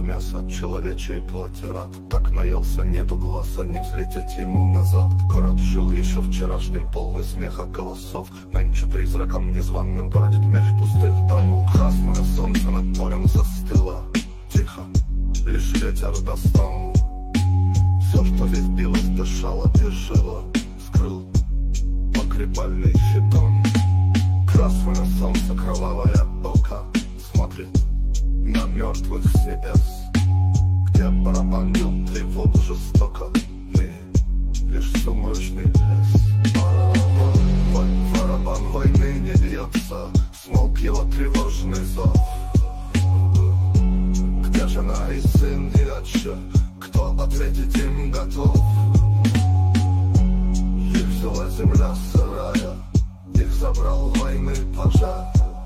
мяса, человечей плоти рад. Так наелся, нету глаза, не взлететь ему назад. Город жил еще вчерашним, полный смеха голосов. Нынче призраком незваным бродит меж пустых домов. Красное солнце над полем застыло, тихо, лишь ветер достал. Все, что здесь билось, дышало и жило, скрыл погребальный щитон. Красное солнце, кровавая ока, смотрит на мертвых с небес, где барабан бил тревогу жестоко. Мы лишь сумрачный лес. Барабан войны не бьется, смолк его тревожный зов. Где жена и сын и отче, кто ответить им готов? Их взяла земля сырая, их забрал войны пожар.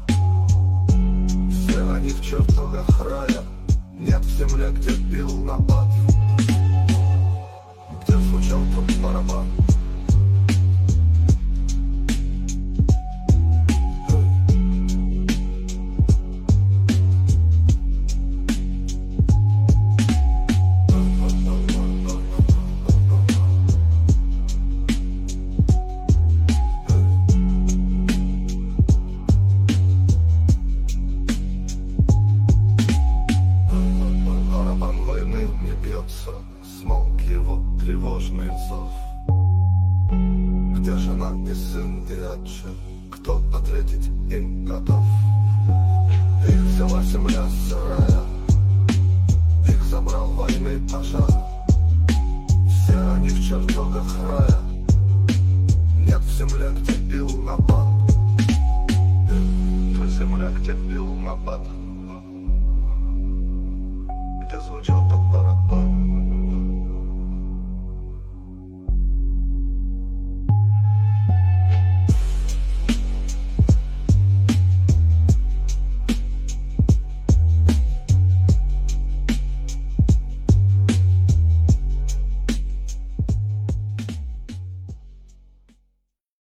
Все они в чертогах рая, нет в земле, где бил напад, где звучал тот барабан. Смолк его тревожный зов. Где жена и сын и отче, кто ответить им готов? Их взяла земля сырая, их забрал войны пожар. Все они в чертогах рая, нет в земле, где бил напад. В земле, где бил напад, где звучал тот барабан.